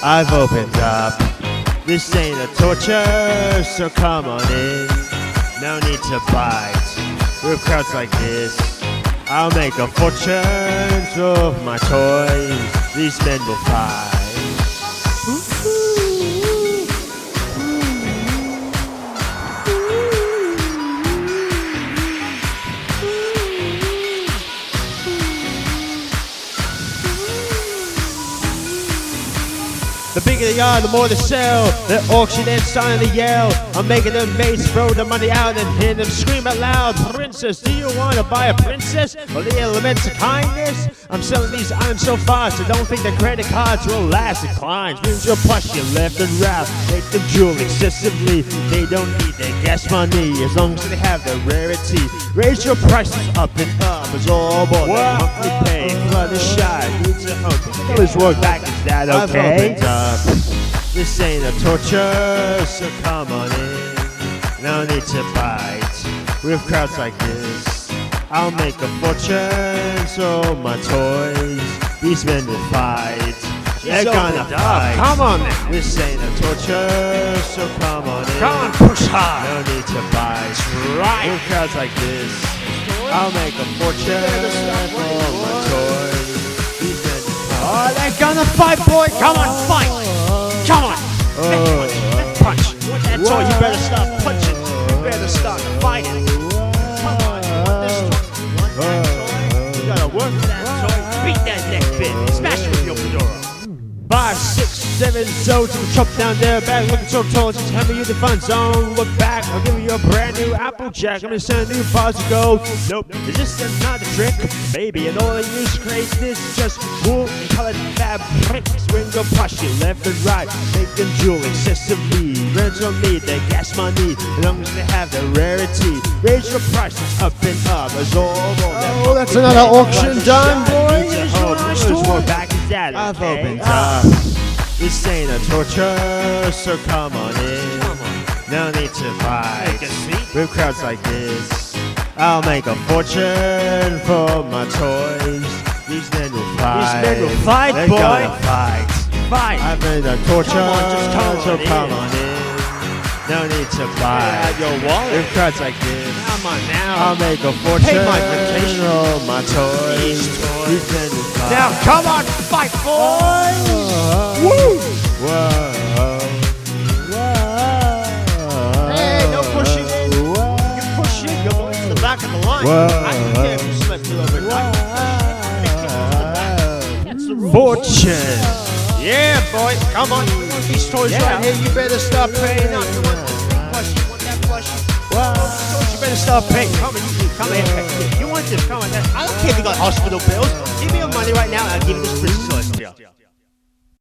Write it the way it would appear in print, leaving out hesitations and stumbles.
I've opened up. This ain't a torture, so come on in. No need to bite. With crowds like this, I'll make a fortune through my toys. These men will fight. The bigger they are, the more they sell. They're auctioning, starting to yell. I'm making them mates throw the money out and hear them scream out loud. Princess, do you want to buy a princess? Or the elements of kindness? I'm selling these items so fast, I don't think the credit cards will last. Declines, means you'll push your left and right. Make them jewel excessively. They don't need their gas money as long as they have the rarity. Raise your prices up and up. It's all about the monthly pay. Flood is shy, needs a home. Always work back, is that okay? This ain't a torture, so come on in. No need to bite. With crowds like this, I'll make a fortune. So my toys, these men will fight. They're gonna fight. Come on then. This ain't a torture, so come on in. Come on, push hard. No need to bite. Right. With crowds like this, I'll make a fortune. For my toys, these men will fight. Oh, they're gonna fight, boy. Come on, fight. Come on. Left punch. That's all. You better start punching. You better start fighting. Come on. You want this toy? You want that toy? You gotta work for that toy. Beat that neck bit. Smash it with your fedora. 5, 6, 7 zones of chop down there, back looking so tall, just hand me you the fun zone. Look back, I'll give you a brand new Applejack. I'm gonna send a new bars to go. Nope, is this another trick? Maybe, and all I use to create this is just wool and colored fabrics. Swing or push it left and right, make them jewel excessively. Rents on me, they gas money, as long as they have the rarity. Raise your prices up and up, as all Oh, that's another auction done, boys. More back is that, I've okay? opened up. This ain't a torture, so come on in. No need to fight. With crowds like this, I'll make a fortune for my toys. These men will fight. These men will fight, They're boy. gonna fight. Fight. I've made a torture, Come on, just come on come in. on in. No need to fight. Have your wallet. With crowds like this, Come on now. I'll make a fortune Pay my vacation. for my toys. These toys. These men will fight. Now, come on, fight, boys. Woo! Whoa. Hey, no pushing in. You push in, you're going to the back of the line. I don't care if you slept till overnight. That's the rules. Fortune. Yeah, boy, come on. These toys right here, you better start paying up. You want this big plush, you want that plush. You better start paying. Come here. You want this, come on. I don't care if you got hospital bills. Give me your money right now and I'll give you this British Celestial.